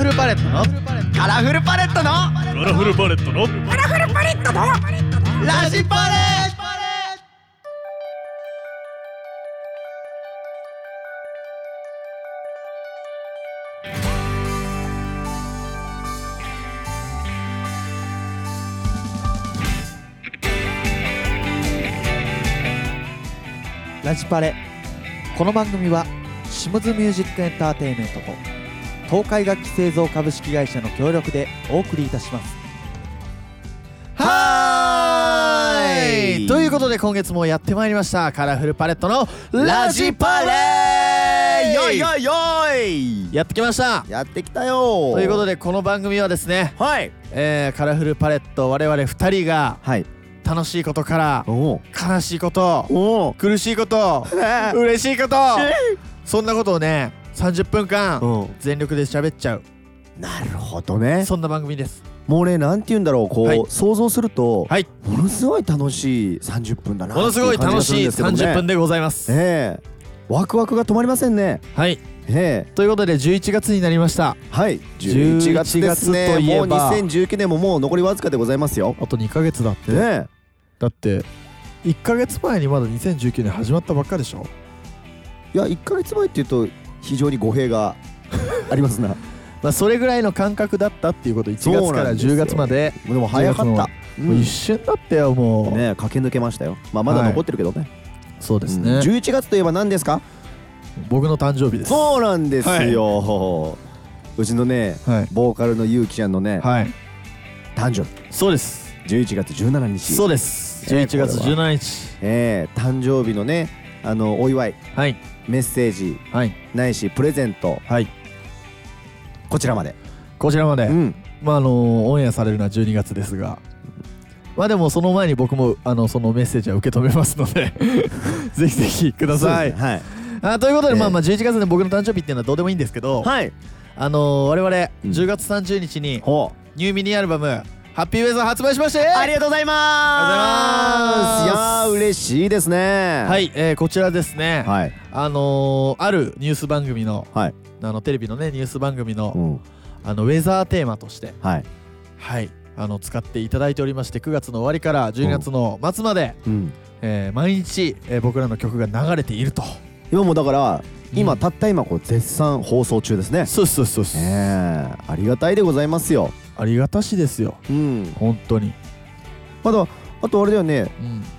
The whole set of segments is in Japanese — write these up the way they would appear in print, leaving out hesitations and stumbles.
ルパレットのカラフルパレットのカラフルパレットのカラフルパレットのラジパレラジパレ。この番組はシムズミュージックエンターテインメントと東海楽器製造株式会社の協力でお送りいたします。 はーい、ということで今月もやってまいりましたカラフルパレットのラジパレー。 よいよいよいやってきました。 やってきたよ。 ということでこの番組はですね、 はい、 カラフルパレット我々2人がはい楽しいことからお悲しいことお苦しいこと嬉しいことそんなことをね30分間全力で喋っちゃう、 なるほどね。 そんな番組です。 もうね、なんて言うんだろう、こう、 はい想像すると、 はい、 ものすごい楽しい30分だな。 ものすごい楽しい30分で。 でございます。 ワクワクが止まりませんね。 はいということで11月になりました。 はい11月ですね。 といえばもう2019年ももう残りわずかでございますよ。 あと2ヶ月だって、だって1ヶ月前にまだ2019年始まったばっかでしょ。 いや1ヶ月前っていうと非常に語弊がありますなまあそれぐらいの感覚だったっていうこと。1月から10月まででも早かった、 もう一瞬だったよ。もうね駆け抜けましたよ。まあまだ残ってるけどね、 そうですね、 11月といえば何ですか？ 僕の誕生日です。 そうなんですよ、うちのね、ボーカルのゆうきちゃんのね、誕生日。 そうです、 11月17日。 そうです、11月17日、 誕生日のね、お祝い、メッセージ、ないしプレゼント、こちらまで、まあオンエアされるのは12月ですが、まあでもその前に僕もそのメッセージは受け止めますのでぜひぜひください。ということで、まあ11月で僕の誕生日っていうのはどうでもいいんですけど、我々10月30日にニューミニアルバムハッピーウェザー発売しまして、 ありがとうございます。いやー嬉しいですね。 はい、こちらですね、あるニュース番組のテレビのねニュース番組のウェザーテーマとして使っていただいておりまして、9月の終わりから12月の末まで毎日僕らの曲が流れていると。 今もだから今たった今こう絶賛放送中ですね。 そうそうそうそう、 ありがたいでございますよ。 ありがたしですよ、本当に。 まだあとあれだよね、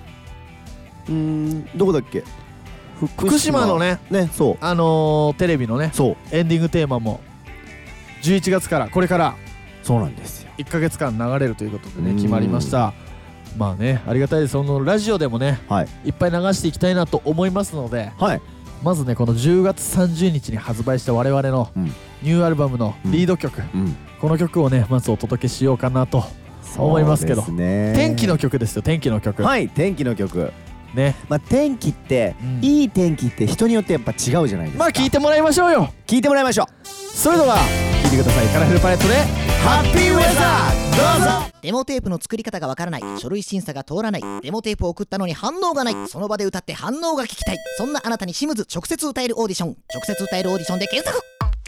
どこだっけ、 福島のね、そうテレビのねエンディングテーマも11月からこれからそうなんですよ、 1ヶ月間流れるということでね決まりました。まあね、ありがたいです。そのラジオでもね、いっぱい流していきたいなと思いますので、まずねこの10月30日に発売した我々のニューアルバムのリード曲、この曲をねまずお届けしようかなと思いますけど、天気の曲ですよ。天気の曲、 天気の曲ね。 まあ天気っていい天気って人によってやっぱ違うじゃないですか。 まあ聞いてもらいましょうよ。 聞いてもらいましょう。 それでは聞いてください。カラフルパレットでハッピーウェザー、どうぞ。 デモテープの作り方がわからない、書類審査が通らない、デモテープを送ったのに反応がない、その場で歌って反応が聞きたい、そんなあなたにシムズ直接歌えるオーディション、直接歌えるオーディションで検索。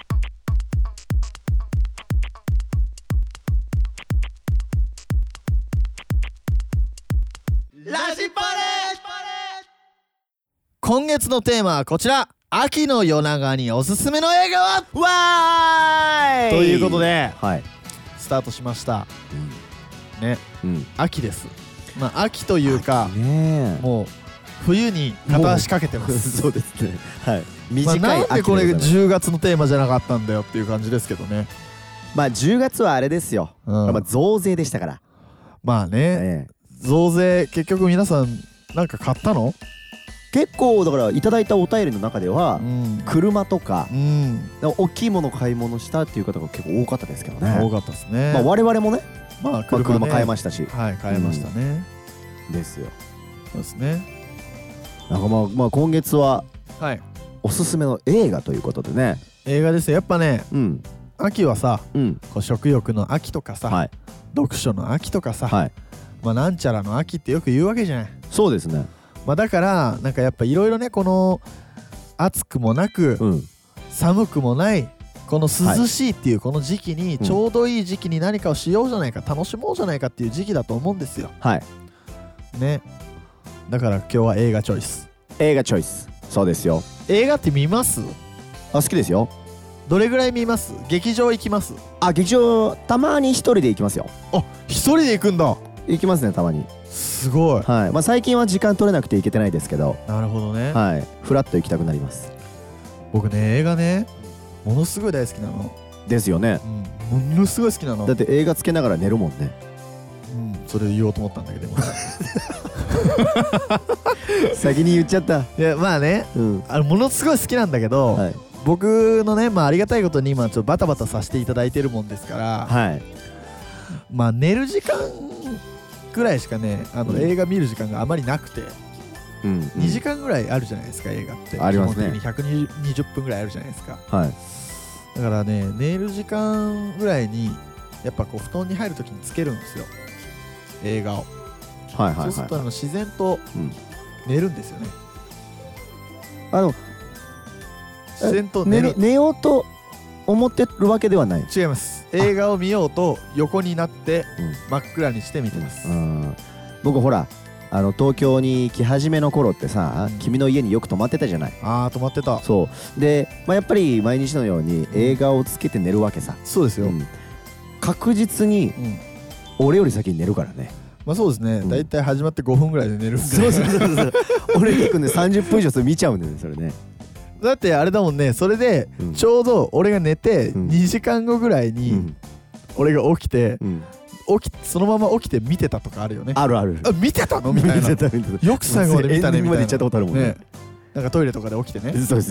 ラジパレ。 今月のテーマはこちら。秋の夜長におすすめの映画はわーいということで、スタートしましたね。秋です。まあ秋というかもう冬に片足かけてます。 そうですね。短い秋。 なんでこれ10月のテーマじゃなかったんだよっていう感じですけどね。 まあ10月はあれですよ、増税でしたから。 まあね、増税結局皆さんなんか買ったの？ 結構だからいただいたお便りの中では、車とか大きいもの買い物したっていう方が結構多かったですけどね。 多かったですね。 まあ我々もね、車買いましたし、 買いましたね。 ですよ。 そうですね。 なんかまあ今月はおすすめの映画ということでね。 映画ですよ。やっぱね、秋はさ、こう食欲の秋とかさ、読書の秋とかさ、まあなんちゃらの秋ってよく言うわけじゃない。 そうですね。 まあだからなんかやっぱいろいろね、この暑くもなく、寒くもないこの涼しいっていうこの時期にちょうどいい時期に何かをしようじゃないか、楽しもうじゃないかっていう時期だと思うんですよ。 はいね。だから今日は映画チョイス。 映画チョイス。そうですよ。 映画って見ます？ 好きですよ。 どれぐらい見ます？劇場行きます？ 劇場たまに一人で行きますよ。 一人で行くんだ。 行きますね、たまに。 すごい。 はい。最近は時間取れなくて行けてないですけど。 なるほどね。 はい。フラッと行きたくなります。 僕ね、映画ね、ものすごい大好きなの。 ですよね。 ものすごい好きなの。 だって映画つけながら寝るもんね。 それ言おうと思ったんだけど先に言っちゃった。 いや、まあね、ものすごい好きなんだけど、僕のね、ありがたいことに今ちょっとバタバタさせていただいてるもんですから、寝る時間ぐらいしかね、映画見る時間があまりなくて、2時間ぐらいあるじゃないですか、映画って。 ありますね。 基本的に120分ぐらいあるじゃないですか。だからね、寝る時間ぐらいにやっぱこう布団に入るときにつけるんですよ、映画を。そうすると自然と寝るんですよね。自然と寝ようと思ってるわけではない。 違います。映画を見ようと横になって真っ暗にして見てます。 僕ほら東京に来始めの頃ってさ、君の家によく泊まってたじゃない。 泊まってた。 そうで、やっぱり毎日のように映画をつけて寝るわけさ。 そうですよ。 確実に俺より先に寝るからね。 そうですね。だいたい始まって5分ぐらいで寝るんで。 そう俺結構ね30分以上それ見ちゃうんだよね、それね。 だってあれだもんね、それでちょうど俺が寝て2時間後ぐらいに俺が起きてそのまま起きて見てたとかあるよね。 あるある。 見てたのみたいな。よく最後まで見たねみたいな。エンディングまで行っちゃったことあるもんね。 なんかトイレとかで起きてね。 そうです。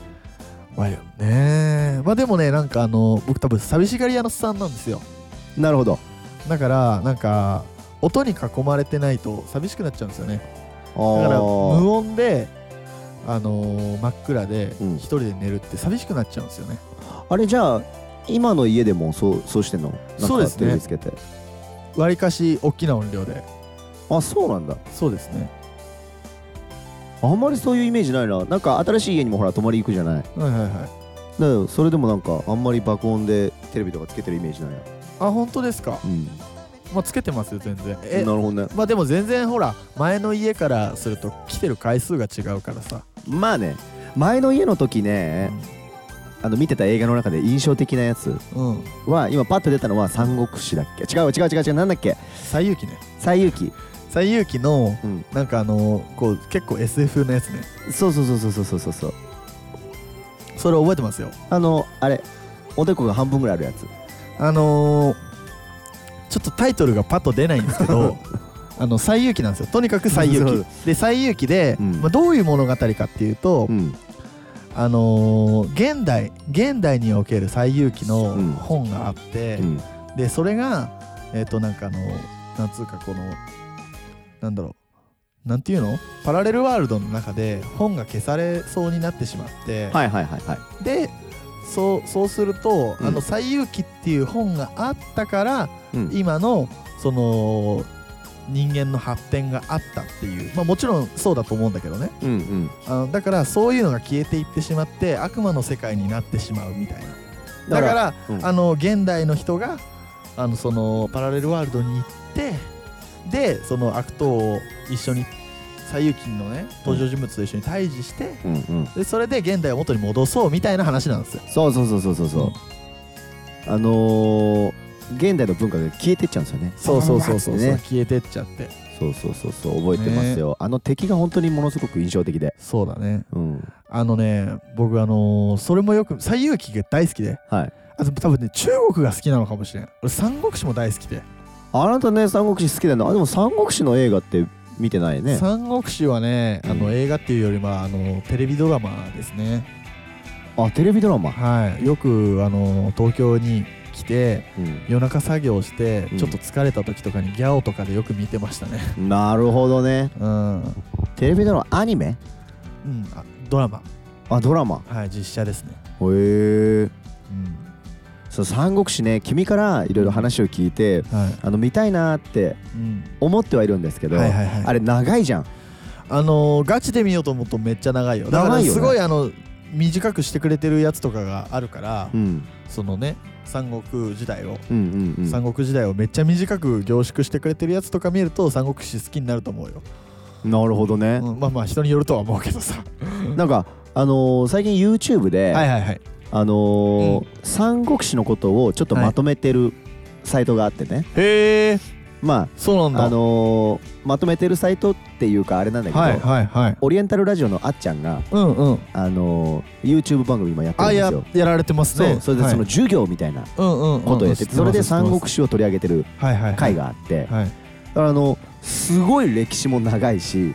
ね。でもね、なんか僕多分寂しがり屋のさんなんですよ。 なるほど。 だからなんか音に囲まれてないと寂しくなっちゃうんですよね。だから無音で真っ暗で一人で寝るって寂しくなっちゃうんですよね。 あれ、じゃあ今の家でもそうしてんの？ そうですね。わりかし大きな音量で。 そうなんだ。 そうですね。 あんまりそういうイメージないな。なんか新しい家にもほら泊まり行くじゃない。だからそれでもなんかあんまり爆音でテレビとかつけてるイメージないな。 本当ですか？つけてますよ全然。 なるほどね。 でも全然ほら前の家からすると来てる回数が違うからさ。 ね、前の家の時ね、見てた映画の中で印象的なやつは、今パッと出たのは三国志だっけ？違うなんだっけ？ 西遊記ね。 西遊記のなんかこう結構 SF のやつね。そう。 それ覚えてますよ。 あれおでこが半分ぐらいあるやつ。 ちょっとタイトルがパッと出ないんですけど西遊記なんですよ。とにかく西遊記で、西遊記でどういう物語かっていうと、現代における西遊記の本があって、でそれがなんかなんつうかこのなんだろう、なんていうの、パラレルワールドの中で本が消されそうになってしまって、でそうすると西遊記っていう本があったから、今のその人間の発展があったっていう、もちろんそうだと思うんだけどね、だからそういうのが消えていってしまって悪魔の世界になってしまうみたいな。だから、現代の人がそのパラレルワールドに行って、でその悪党を一緒に西遊記のね登場人物と一緒に対峙して、でそれで現代を元に戻そうみたいな話なんですよ。そう。 現代の文化が消えてっちゃうんですよね。 そう、消えてっちゃって。 そう覚えてますよ。敵が本当にものすごく印象的で。 そうだね。僕それもよく西遊記が大好きで、多分ね中国が好きなのかもしれん。俺三国志も大好きで。 あなたね三国志好きだな。でも三国志の映画って見てないね。 三国志はね映画っていうよりはテレビドラマですね。 テレビドラマ。 よく東京に来て、夜中作業して、ちょっと疲れた時とかにギャオとかでよく見てましたね。 なるほどね。テレビドラマ、アニメ？ ドラマ。 ドラマ。 実写ですね。 へえ。三国志ね、君からいろいろ話を聞いて、見たいなって思ってはいるんですけど、あれ長いじゃん。 ガチで見ようと思うとめっちゃ長いよ。だからすごい短くしてくれてるやつとかがあるから、そのね三国時代をめっちゃ短く凝縮してくれてるやつとか見ると三国志好きになると思うよ。 なるほどね、 まあまあ人によるとは思うけどさなんか最近 YouTube で三国志のことをちょっとまとめてるサイトがあってね。 へえ。 まあそうなんだ。 まとめてるサイトっていうかあれなんだけど、オリエンタルラジオのあっちゃんがYouTube 番組もやってるんですよ。 やられてますね。 それでその授業みたいなことをやってて、それで三国志を取り上げてる回があって、だからすごい歴史も長いし、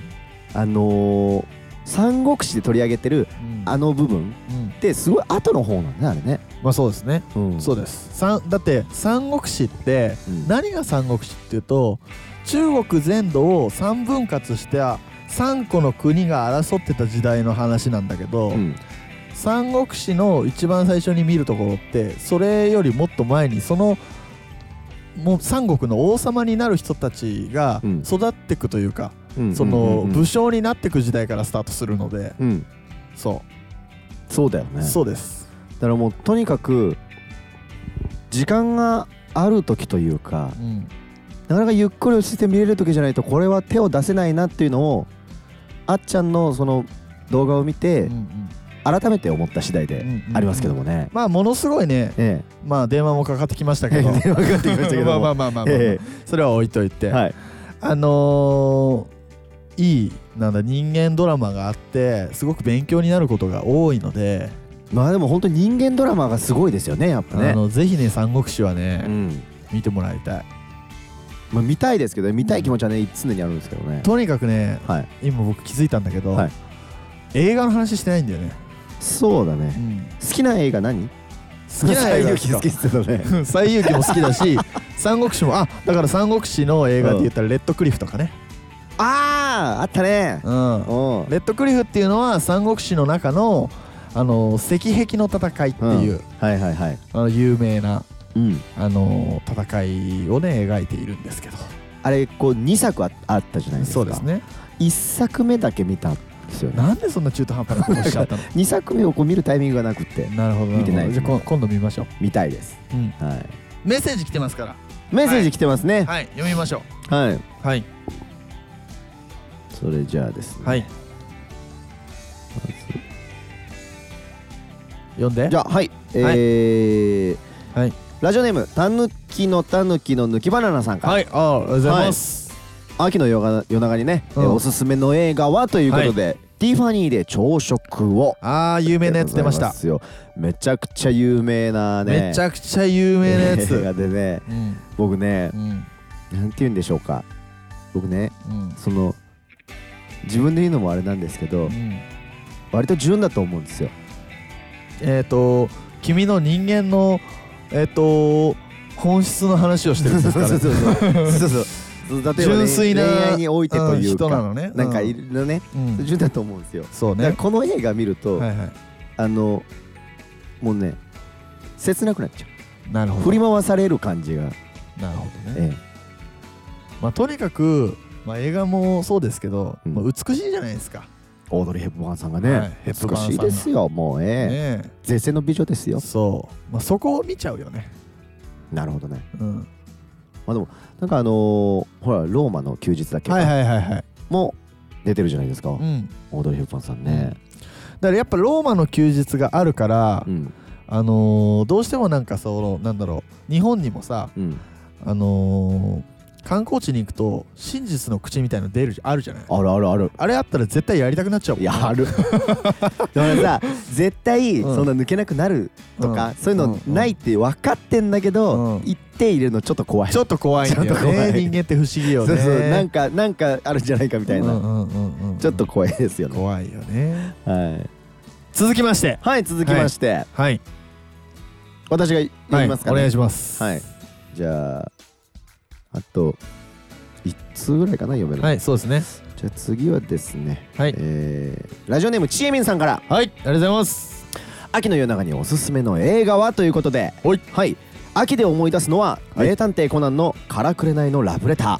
三国志で取り上げてる部分ってすごい後の方なんだね、あれね。 まあそうですね、そうです。だって三国志って何が三国志っていうと、中国全土を3分割して3個の国が争ってた時代の話なんだけど、三国志の一番最初に見るところってそれよりもっと前にもう三国の王様になる人たちが育っていくというか、その武将になっていく時代からスタートするので、 そうだよね。 そうです。 だからもうとにかく時間がある時というか、なかなかゆっくり落ち着いて見れる時じゃないとこれは手を出せないなっていうのをあっちゃんのその動画を見て改めて思った次第でありますけどもね。 まあものすごいね、まあ電話もかかってきましたけどまあそれは置いといて、いいなんだ人間ドラマがあってすごく勉強になることが多いので、 まあでも本当に人間ドラマがすごいですよね、やっぱね。 ぜひね三国志はね、見てもらいたい。 まあ見たいですけど、見たい気持ちはね常にあるんですけどね。 とにかくね、今僕気づいたんだけど、映画の話してないんだよね。 そうだね、好きな映画何？ 好きな映画好きって言ってたね。 西遊記も好きだし三国志もだから三国志の映画で言ったらレッドクリフとかね。 あったね。 レッドクリフっていうのは三国志の中の石壁の戦いっていう有名な戦いをね描いているんですけど、 あれこう2作あったじゃないですか。 そうですね。 1作目だけ見たんですよね。 なんでそんな中途半端なことしちゃったの 2作目をこう見るタイミングがなくて。 なるほど、 見てない。 じゃあ今度見ましょう。 見たいです。 メッセージ来てますから。 メッセージ来てますね。 はい、読みましょう。 はい。 それじゃあですね、 読んで。 じゃあラジオネームたぬきの抜きバナナさんから。 ありがとうございます。 秋の夜長にね、おすすめの映画はということで、ティファニーで朝食を。 有名なやつ出ました。 めちゃくちゃ有名なね、 めちゃくちゃ有名なやつ映画でね、僕ね、なんて言うんでしょうか、僕ね、その自分で言うのもあれなんですけど、割と純だと思うんですよ。 君の人間の本質の話をしてるんですから。純粋な恋愛においてというか、 人なのね。 なんかいるのね、純だと思うんですよ。 そうね。 この映画見るともうね切なくなっちゃう。 なるほど。 振り回される感じが。 なるほどね。まあとにかく映画もそうですけど、美しいじゃないですか。 オードリー・ヘップバーンさんがね、美しいですよ。もう絶世の美女ですよ。 そう、そこを見ちゃうよね。 なるほどね。でもなんかほらローマの休日だっけも出てるじゃないですか、オードリー・ヘップバーンさんね。 だからやっぱローマの休日があるから、どうしてもなんかなんだろう、日本にもさ、観光地に行くと真実の口みたいなのあるじゃない。あれあったら絶対やりたくなっちゃうもん。 ある。だからさ、絶対そんな抜けなくなるとかそういうのないって分かってんだけど、言って入れるのちょっっと怖いんだよね。人間って不思議よね。そうなんかあるんじゃないかみたいな、ちょっと怖いですよね。 怖いよね。続きまして、 私が読みますかね。 お願いします。 じゃああと1通ぐらいかな、読める。 はい、そうですね。 じゃあ次はですね、ラジオネームちえみんさんから。 はい、ありがとうございます。 秋の夜長におすすめの映画はということで、秋で思い出すのは名探偵コナンのからくれないのラブレタ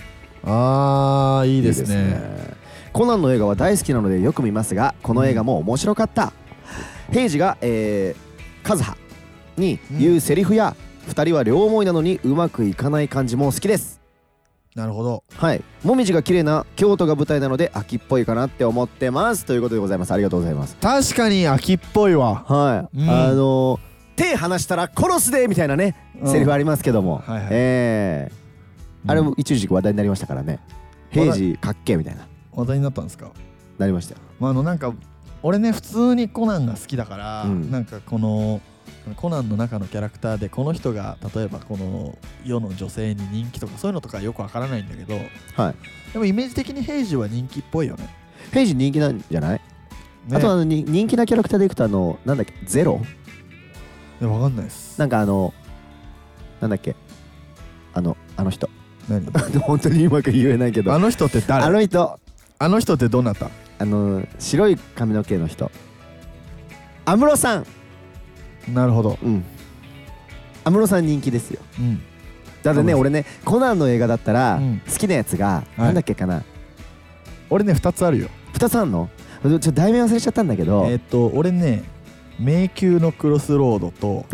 ー。 いいですね。 コナンの映画は大好きなのでよく見ますが、この映画も面白かった。 平次が和葉に言うセリフや、2人は両思いなのにうまくいかない感じも好きです。 なるほど。 はい、もみじが綺麗な京都が舞台なので秋っぽいかなって思ってますということでございます。ありがとうございます。 確かに秋っぽいわ。 はい、手離したら殺すでみたいなね、セリフありますけども、あれも一時期話題になりましたからね。平次かっけーみたいな話題になったんですか。 なりましたよ。 なんか俺ね普通にコナンが好きだから、なんかこのコナンの中のキャラクターでこの人が例えばこの世の女性に人気とかそういうのとかよくわからないんだけど、 はい、 でもイメージ的に平次は人気っぽいよね。 平次人気なんじゃない、ね、あと人気なキャラクターでいくとなんだっけ、ゼロ。 わかんないです。 なんかなんだっけ、あの人何本当にうまく言えないけど、 あの人って誰？あの人ってどなた？ 白い髪の毛の人、安室さん。 なるほど。 安室さん人気ですよ。だってね、俺ねコナンの映画だったら好きなやつがなんだっけかな。 俺ね2つあるよ。 2つあんの？ちょっと題名忘れちゃったんだけど、 俺ね迷宮のクロスロードと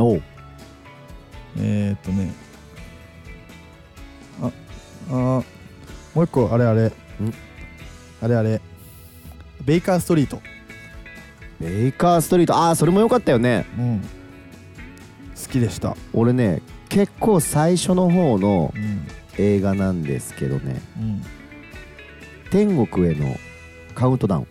もう一個あれベイカーストリート。 ベイカーストリート、それも良かったよね。 好きでした。 俺ね結構最初の方の映画なんですけどね、天国へのカウントダウン、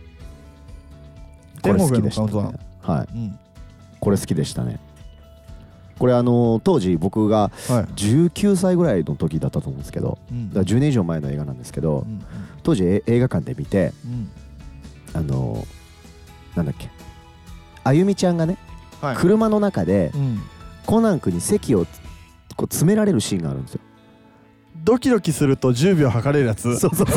これ好きでしたね。はい、これ好きでしたね。これ当時僕が19歳ぐらいの時だったと思うんですけど、だから10年以上前の映画なんですけど、当時映画館で見て、なんだっけ、あゆみちゃんがね、車の中でコナン君に席をこう詰められるシーンがあるんですよ。 ドキドキすると10秒測れるやつ。そう知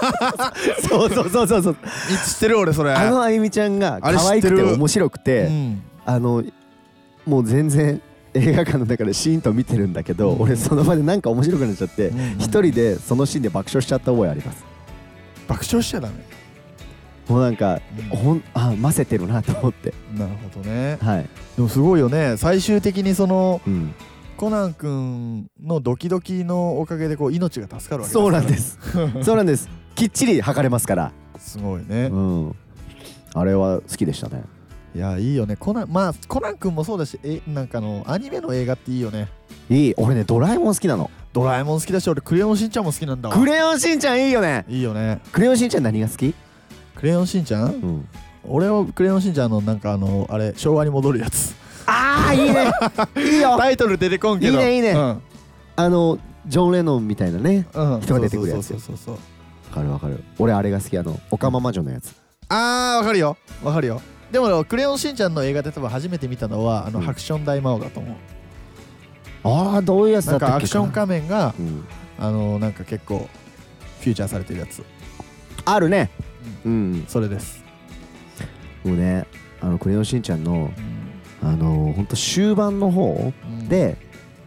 ってる俺それ。 あゆみちゃんが可愛くて面白くて、もう全然映画館の中でシーンと見てるんだけど、俺その場でなんか面白くなっちゃって一人でそのシーンで爆笑しちゃった覚えあります。 爆笑しちゃダメ。 もうなんかませてるなと思って。 なるほどね。 はい。 でもすごいよね。最終的にそのコナン君のドキドキのおかげでこう命が助かるわけですから。 そうなんです。そうなんです。きっちり測れますから。 すごいね。 あれは好きでしたね。 いやいいよね。コナン君もそうだし、なんかアニメの映画っていいよね。 いい。俺ねドラえもん好きなの。 ドラえもん好きだし、俺クレヨンしんちゃんも好きなんだわ。 クレヨンしんちゃんいいよね。 いいよね。 クレヨンしんちゃん何が好き？ クレヨンしんちゃん？俺はクレヨンしんちゃんのなんかあれ昭和に戻るやつ。 いいね。いいよ。 タイトル出てこんけど。 いいね。ジョン・レノンみたいなね人が出てくるやつ。 そう。 わかる。俺あれが好き、オカマ魔女のやつ。 わかるよ。でもクレヨンしんちゃんの映画で多分初めて見たのはハクション大魔王だと思う。 どういうやつだったっけ？ なんかアクション仮面がなんか結構フューチャーされてるやつあるね。 それです。 もうねクレヨンしんちゃんのほんと終盤の方で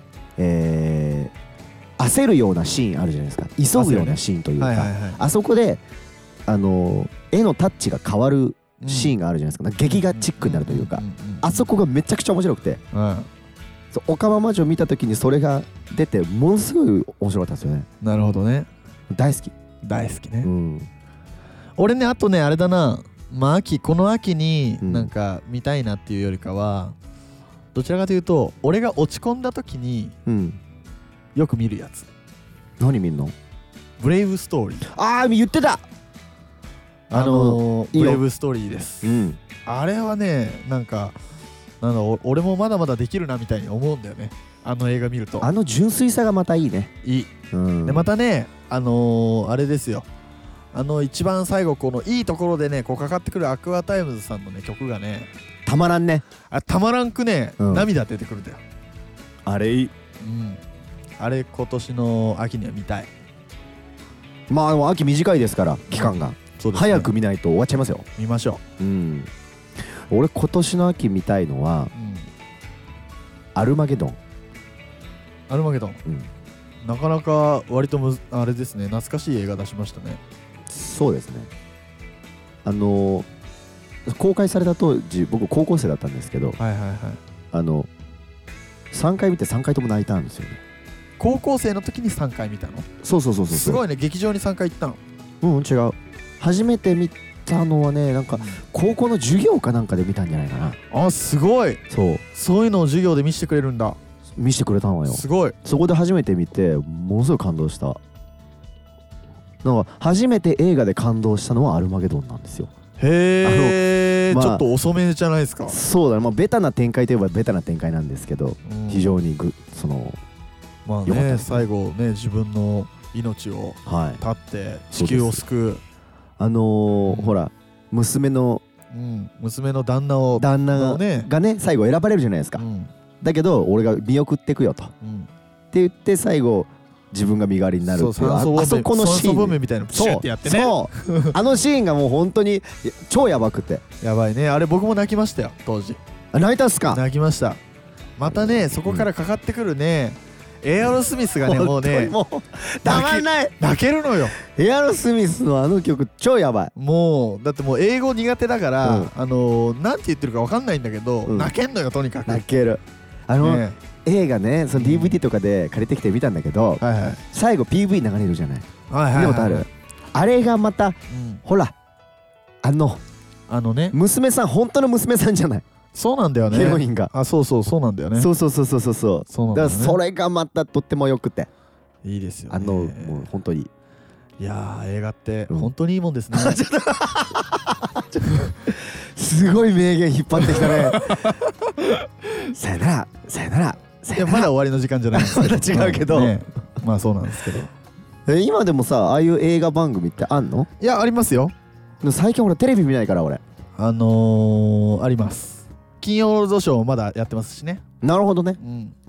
焦るようなシーンあるじゃないですか。急ぐようなシーンというか、あそこで絵のタッチが変わるシーンがあるじゃないですか。劇画チックになるというか、あそこがめちゃくちゃ面白くて、オカマ魔女見た時にそれが出てものすごい面白かったですよね。 なるほどね。 大好きね。俺ねあとねあれだな、この秋になんか見たいなっていうよりかは、どちらかというと俺が落ち込んだ時によく見るやつ。 何見んの？ ブレイブストーリー。 言ってた。 ブレイブストーリーです。あれはねなんか俺もまだまだできるなみたいに思うんだよね。映画見ると純粋さがまたいいね。 いい。でまたねあれですよ。一番最後このいいところでねこうかかってくるアクアタイムズさんのね曲がねたまらんね。 たまらんくね、涙出てくるんだよ。 あれいい。 あれ今年の秋には見たい。 秋短いですから期間が。早く見ないと終わっちゃいますよ。 見ましょう。俺今年の秋見たいのはアルマゲドン。なかなか割とあれですね、懐かしい映画出しましたね。そうですね。 公開された当時僕高校生だったんですけど、 はいはいはい、 3回見て3回とも泣いたんですよね。 高校生の時に3回見たの？ そうすごいね。劇場に3回行ったの？ 違う、初めて見たのはねなんか高校の授業かなんかで見たんじゃないかな。 あ、すごい。そういうのを授業で見せてくれるんだ。 見せてくれたのよ。 すごい。 そこで初めて見てものすごい感動した。なんか初めて映画で感動したのはアルマゲドンなんですよ。 へー、ちょっと遅めじゃないですか。 そうだね、ベタな展開といえばベタな展開なんですけど、非常にまあね、最後ね自分の命を絶って地球を救う、 ほら娘の旦那がね最後選ばれるじゃないですか。だけど俺が見送ってくよとって言って最後自分が身代わりになるっていう、あそこのシーン、 みたいなプシュってやってね、 あのシーンがもう本当に超やばくてやばいね。あれ僕も泣きましたよ当時。 泣いたっすか？ 泣きました。またねそこからかかってくるね、エアロスミスがねもうねたまんない、 泣けるのよ。 エアロスミスのあの曲超やばい。 もうだってもう英語苦手だから、なんて言ってるか分かんないんだけど、泣けんのよとにかく。 泣ける。映画ねその DVD とかで借りてきて見たんだけど、最後 PV 流れるじゃない。見たことある？あれがまたほらね娘さん、本当の娘さんじゃない。 そうなんだよね、 ヒロインが。 そうなんだよね。 そうだからそれがまたとってもよくていいですよね。 もう本当にいや映画って本当にいいもんですね。 すごい名言引っ張ってきたね。さよならさよなら。 いやまだ終わりの時間じゃないんですけど。 まだ違うけど、 まあそうなんですけど。 今でもさああいう映画番組ってあんの？ いやありますよ。 最近俺テレビ見ないから俺。 あります。金曜ロードショーまだやってますしね。 なるほどね。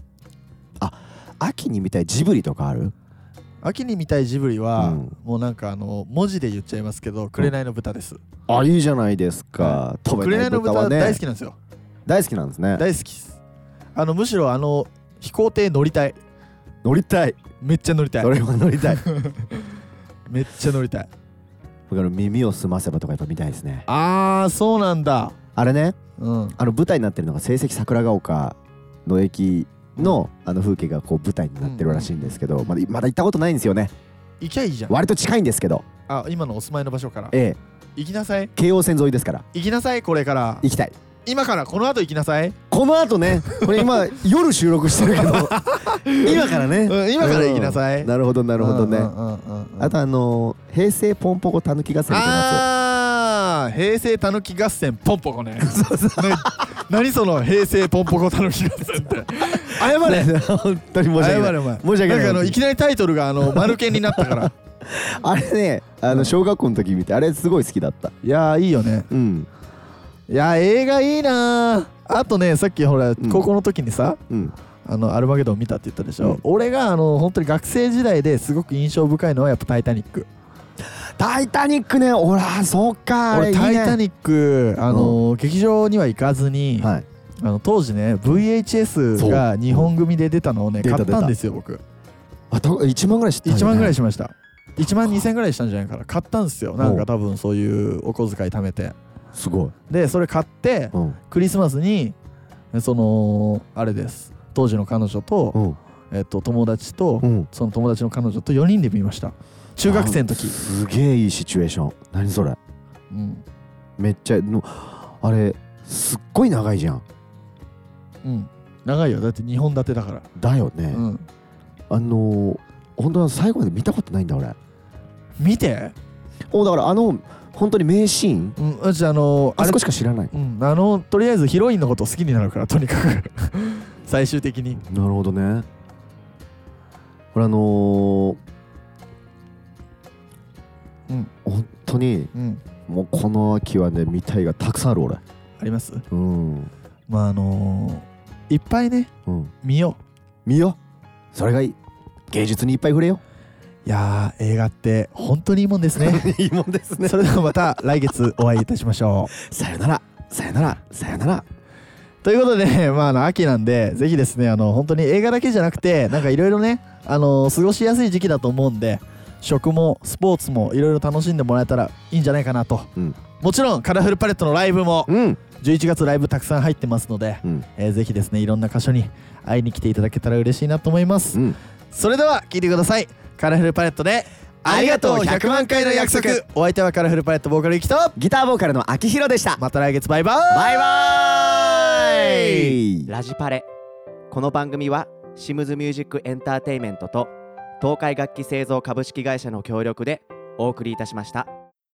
秋に見たいジブリとかある？ 秋に見たいジブリは、もうなんか文字で言っちゃいますけど、紅の豚です。 あ、いいじゃないですか。 紅の豚大好きなんですよ。 大好きなんですね。 大好きです。むしろ飛行艇乗りたい。めっちゃ乗りたい。 それは乗りたい。 めっちゃ乗りたい。 僕耳を澄ませばとかやっぱ見たいですね。 ああそうなんだ。 あれね、舞台になってるのが成績桜ヶ丘の駅の風景がこう舞台になってるらしいんですけど、まだ行ったことないんですよね。 行きゃいいじゃん。 割と近いんですけど。 今のお住まいの場所から。 行きなさい。 京王線沿いですから。 行きなさい。これから行きたい。 今からこの後行きなさい。 この後ね、これ今夜収録してるけど今からね、 今から行きなさい。 なるほどなるほどね。あと平成ポンポコたぬき合戦ってやつ。平成たぬき合戦ポンポコね。何その平成ポンポコたぬき合戦って。謝れ。 本当に申し訳ない。 謝れお前。 申し訳ない。 なんかいきなりタイトルが丸剣になったから。 あれね、小学校の時見てあれすごい好きだった。 いやいいよね。いや映画いいな。あとね、さっきほら高校の時にさ、アルマゲドン見たって言ったでしょ。俺が本当に学生時代ですごく印象深いのはやっぱタイタニック。 タイタニックね。そうか。 俺タイタニック劇場には行かずに、当時ね VHS が2本組で出たのをね買ったんですよ僕。 1万ぐらいした。 1万ぐらいしました。1万2000ぐらいしたんじゃないかな。買ったんですよ。なんか多分そういうお小遣い貯めて。 すごい。 でそれ買ってクリスマスにあれです、当時の彼女と友達とその友達の彼女と4人で見ました。中学生の時。 すげえいいシチュエーション。何それ。めっちゃあれすっごい長いじゃん。 長いよ。だって2本立てだから。 だよね。本当は最後まで見たことないんだ俺。 見て。 だから本当に名シーン、 あそこしか知らない。 とりあえずヒロインのことを好きになるから、とにかく最終的に。 なるほどね。これ本当に、もうこの秋はね見たいがたくさんある俺。 あります。まあいっぱいね、見よう。それがいい。芸術にいっぱい触れよう。 いや映画って本当にいいもんですね。 いいもんですね。 それではまた来月お会いいたしましょう。さよならさよならさよなら。 ということでね、秋なんでぜひですね本当に映画だけじゃなくてなんかいろいろね過ごしやすい時期だと思うんで、 食もスポーツもいろいろ楽しんでもらえたらいいんじゃないかなと、もちろんカラフルパレットのライブも11月ライブたくさん入ってますので、ぜひですねいろんな箇所に会いに来ていただけたら嬉しいなと思います、それでは聞いてください。カラフルパレットでありがとう100万回の約束。お相手はカラフルパレットボーカルゆきとギターボーカルの秋広でした。 また来月バイバイバイバイ。 ラジパレ。この番組はシムズミュージックエンターテイメントと東海楽器製造株式会社の協力でお送りいたしました。